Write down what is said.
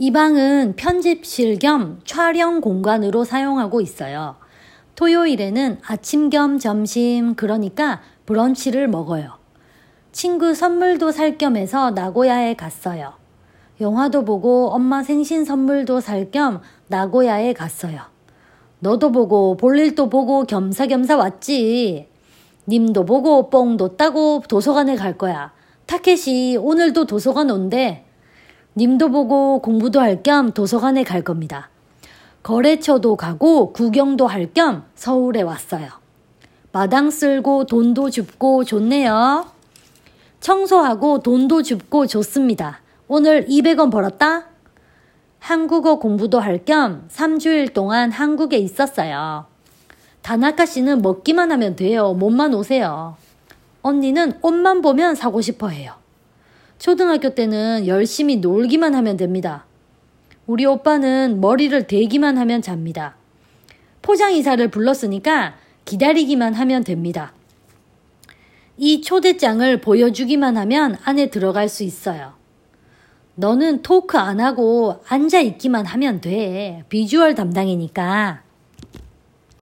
이 방은 편집실 겸 촬영 공간으로 사용하고 있어요. 토요일에는 아침 겸 점심, 그러니까 브런치를 먹어요. 친구 선물도 살 겸 해서 나고야에 갔어요. 영화도 보고 엄마 생신 선물도 살 겸 나고야에 갔어요. 너도 보고 볼일도 보고 겸사겸사 왔지. 님도 보고 뽕도 따고 도서관에 갈 거야. 타케시 오늘도 도서관 온대. 님도 보고 공부도 할 겸 도서관에 갈 겁니다. 거래처도 가고 구경도 할 겸 서울에 왔어요. 마당 쓸고 돈도 줍고 좋네요. 청소하고 돈도 줍고 좋습니다. 오늘 200원 벌었다? 한국어 공부도 할 겸 3주일 동안 한국에 있었어요. 다나카 씨는 먹기만 하면 돼요. 몸만 오세요. 언니는 옷만 보면 사고 싶어 해요. 초등학교 때는 열심히 놀기만 하면 됩니다. 우리 오빠는 머리를 대기만 하면 잡니다. 포장이사를 불렀으니까 기다리기만 하면 됩니다. 이 초대장을 보여주기만 하면 안에 들어갈 수 있어요. 너는 토크 안 하고 앉아 있기만 하면 돼. 비주얼 담당이니까.